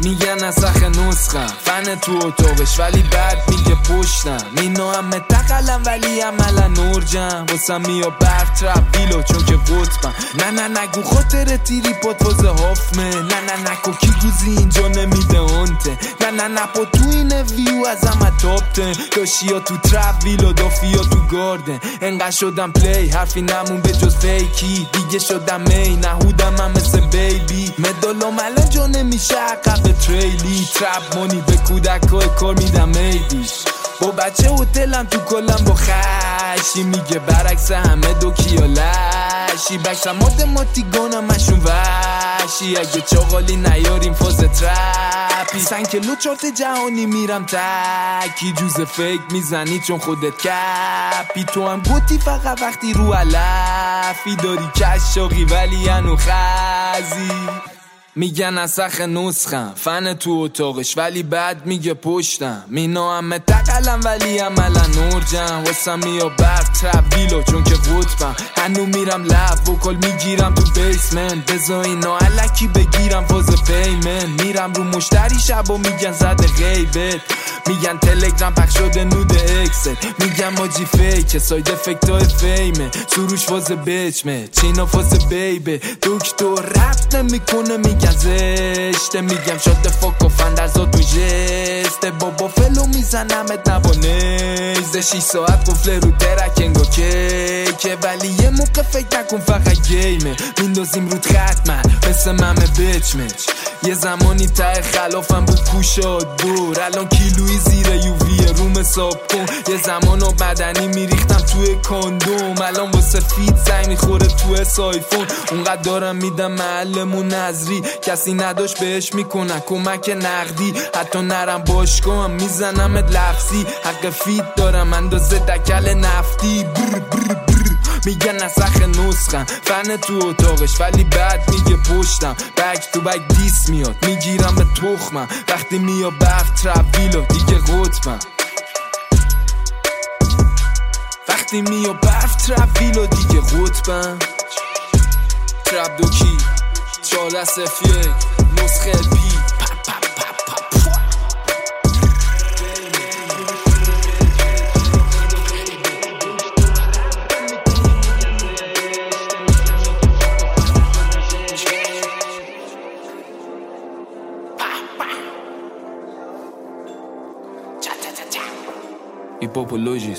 میگن نسخ نسخم فن تو اتاقش ولی بعد میگه پشتم مینو همه تقلم ولی عملا نورجم واسم میا برق ترپ ویلو چون که قطبم نه نگو خاطر تیری پات واسه هافمه نه نکو کی گوزی اینجا نمیده آنته نه پا تو این ویو از همه تابتن داشیا تو ترپ ویلو دافیا تو گاردن انقدر شدم پلی حرفی نمون به جز فیکی دیگه شدم می نهودم هم مثل بیبی مدالام الان جا نمیشه عقب تریلی ترپ مونی به کودکای کار میدم میدیش با بچه هتلم تو کلم با خشی میگه برعکس همه دو کیا لشی بکسم ماتماتیگانم مشون وشی اگه چاقالی نیاریم فاز ترپی 5 کیلو چارت جهانی میرم تکی جوز فیک میزنی چون خودت کپی تو هم گوتی فقط وقتی رو علفی داری کشاقی ولی انو خزی میگن نسخ نسخم فن تو اتاقش ولی بعد میگه پشتم مینا همه تقلم ولی عملا نورجم واسم میا برق ترپ ویلو چون که قطبم هنو میرم لب وکل میگیرم تو بیسمن بزا اینا علکی بگیرم فاز پیمن میرم رو مشتری شب و میگن زده غیبت میگن تلگرام پخش شده نود اکست میگن ماجی فیکه ساید افکتای فیمه سروش فاز بچمه چینا فاز بیبه دکتر رفت نمیکنه میگن زشته میگم شده فاک و فندرزا تو جسته بابا فلو میزنمت نبانیزه 6 ساعت قفله رو درک انگا کیکه ولی یه موقع فکر نکن فقط گیمه میندازیم رود ختمه مثل ممه بچمچ یه زمانی ته خلافم بود کوشاد دور الان کیلوی زیر یووی روم حساب کن یه زمانو بدنی میریختم توی کاندوم الان واسه فیت زنگ میخوره توی سایفون اونقدر دارم میدم محلمون نظری کسی نداشت بهش میکنن کمک نقدی حتی نرم باشگاه میزنمت لفظی حق فیت دارم اندازه دکل نفتی بر بر بر میگن نسخ نسخم فن تو اتاقش ولی بعد میگه پشتم بک تو بک دیس میاد میگیرم به تخمم وقتی میا برق ترپ ویلو دیگه قطبم وقتی میا برق ترپ ویلو دیگه قطبم ترپ دوکی 14 سفیه نسخه پی Hipopologis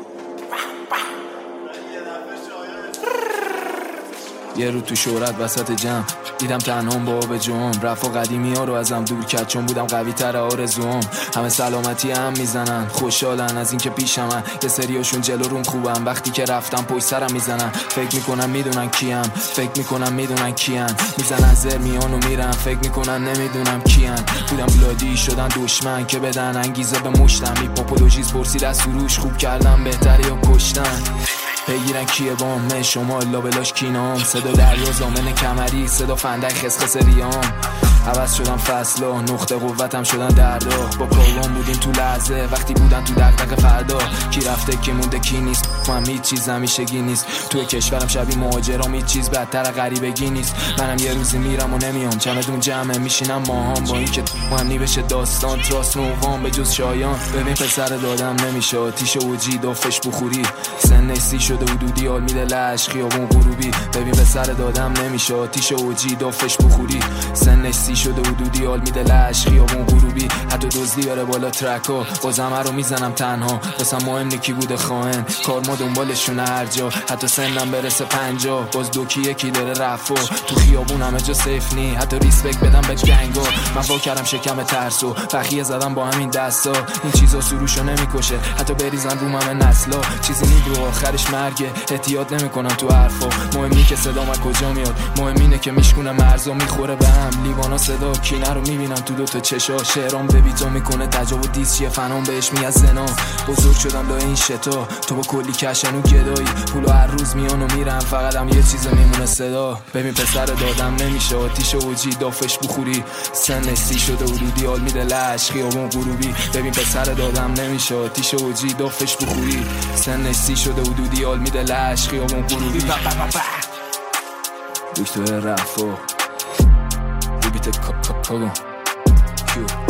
یه رو تو شهرت وسط جمع دیدم تنهام با آب جام رفا قدیمی ها رو ازم دور کرد چون بودم قوی تر آرزوام همه سلامتی هم میزنن خوشحالن از این که پیشمن یه سریاشون جلو روم خوبم وقتی که رفتم پشت سرم میزنن فکر میکنم میدونن کیم فکر میکنم میدونن کیان میزنن زر میان و میرن فکر میکنن نمیدونم کیان بودم بلادی شدن دشمن که بدن انگیزه به مشتم هیپوپولوژیز پرسید از سروش خوب کردم بهتره یا کشتن بگیرن کیه بام شما لابلاش کینام صدا دریا زامن کمری صدا فندک خسخس ریام عوض شدم فصلا نقطه قوتم شدن دردا با کاروان بودیم تو لحظه وقتی بودن تو دقدق فردا کی رفته کی مونده کی نیست من هیچ چیز همیشگی نیست توی کشورم شبیه مهاجرام هیچ چیز بدتر غریبگی نیست منم یه روزی میرم و نمیام چمدون جمعه میشینم ماهام با این که منی بشه داستان تراس نوام به جز شایان ببین پسر دادم نمیشه آتیش اوجی دافش بخوری سن سی شده حدودی حال میده لش خیابون غروبی ببین پسر دادم نمیشه آتیش اوجی دافش بخوری سن سی شده حدودی حال میده لش خیابون غروبی حتی دزدی بره بالا ترکا بازم رو میزنم تنها واسم مهم نکی بوده خواهن کار ما دنبالشون هر جا حتی سنم برسه 50 باز دوکی یکی داره رفا تو خیابون همه جا سیف نی حتی ریسپکت بدم به گنگا من وا کردم شکم ترسو بخیه زدم با همین دستا این چیزا سروشو نمیکشه حتی بریزن رو همه نسلا چیزی نی رو آخرش مرگه احتیاط نمیکنم تو حرفا مهم نی که صدام از کجا میاد مهم اینه که میشکونه مرزا میخوره به هم لیوانا صدا کینه رو میبینم تو دوتا چشا شعرام به بیتا میکنه تجاوز دیس چیه فنام بهش میاد زنا بزرگ شدم لای این شتا تو با کلی کشن و گدایی پولو هر روز میان و میرم فقط هم یه چیز میمونه صدا ببین پسر دادم نمیشه آتیش اوجی دافش بخوری سن سی شده حدودی حال میده لش خیابون غروبی ببین پسر دادم نمیشه آتیش اوجی دافش بخوری سن سی شده حدودی حال میده لش خیابون غروبی دکتر رفا بیت کاگو you